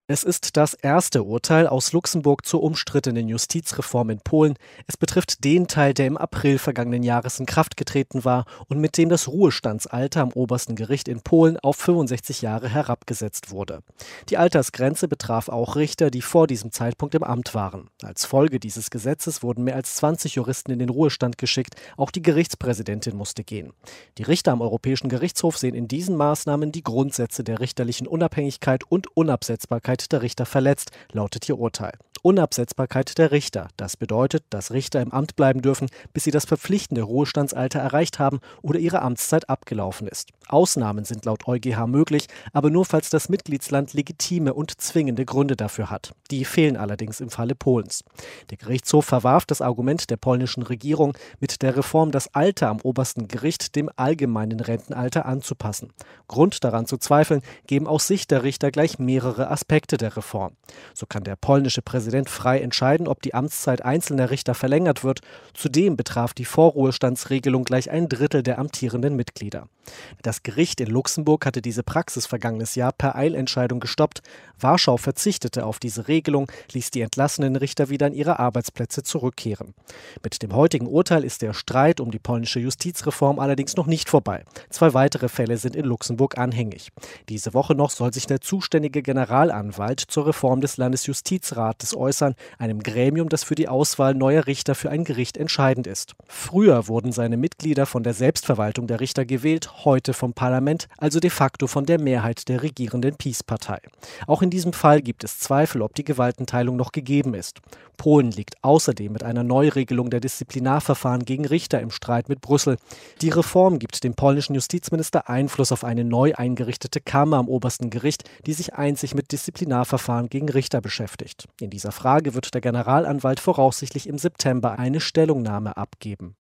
Es ist das erste Urteil aus Luxemburg zur umstrittenen Justizreform in Polen. Es betrifft den Teil, der im April vergangenen Jahres in Kraft getreten war und mit dem das Ruhestandsalter am obersten Gericht in Polen auf 65 Jahre herabgesetzt wurde. Die Altersgrenze betraf auch Richter, die vor diesem Zeitpunkt im Amt waren. Als Folge dieses Gesetzes wurden mehr als 20 Juristen in den Ruhestand geschickt. Auch die Gerichtspräsidentin musste gehen. Die Richter am Europäischen Gerichtshof sehen in diesen Maßnahmen die Grundsätze der richterlichen Unabhängigkeit und Unabsetzbarkeit der Richter verletzt, lautet ihr Urteil. Unabsetzbarkeit der Richter. Das bedeutet, dass Richter im Amt bleiben dürfen, bis sie das verpflichtende Ruhestandsalter erreicht haben oder ihre Amtszeit abgelaufen ist. Ausnahmen sind laut EuGH möglich, aber nur falls das Mitgliedsland legitime und zwingende Gründe dafür hat. Die fehlen allerdings im Falle Polens. Der Gerichtshof verwarf das Argument der polnischen Regierung, mit der Reform das Alter am obersten Gericht dem allgemeinen Rentenalter anzupassen. Grund daran zu zweifeln, geben aus Sicht der Richter gleich mehrere Aspekte der Reform. So kann der polnische Präsident frei entscheiden, ob die Amtszeit einzelner Richter verlängert wird. Zudem betraf die Vorruhestandsregelung gleich ein Drittel der amtierenden Mitglieder. Das Gericht in Luxemburg hatte diese Praxis vergangenes Jahr per Eilentscheidung gestoppt. Warschau verzichtete auf diese Regelung, ließ die entlassenen Richter wieder an ihre Arbeitsplätze zurückkehren. Mit dem heutigen Urteil ist der Streit um die polnische Justizreform allerdings noch nicht vorbei. 2 weitere Fälle sind in Luxemburg anhängig. Diese Woche noch soll sich der zuständige Generalanwalt zur Reform des Landesjustizrates äußern, einem Gremium, das für die Auswahl neuer Richter für ein Gericht entscheidend ist. Früher wurden seine Mitglieder von der Selbstverwaltung der Richter gewählt, heute vom Parlament, also de facto von der Mehrheit der regierenden PiS-Partei. Auch in diesem Fall gibt es Zweifel, ob die Gewaltenteilung noch gegeben ist. Polen liegt außerdem mit einer Neuregelung der Disziplinarverfahren gegen Richter im Streit mit Brüssel. Die Reform gibt dem polnischen Justizminister Einfluss auf eine neu eingerichtete Kammer am obersten Gericht, die sich einzig mit Disziplinarverfahren gegen Richter beschäftigt. In dieser Frage wird der Generalanwalt voraussichtlich im September eine Stellungnahme abgeben.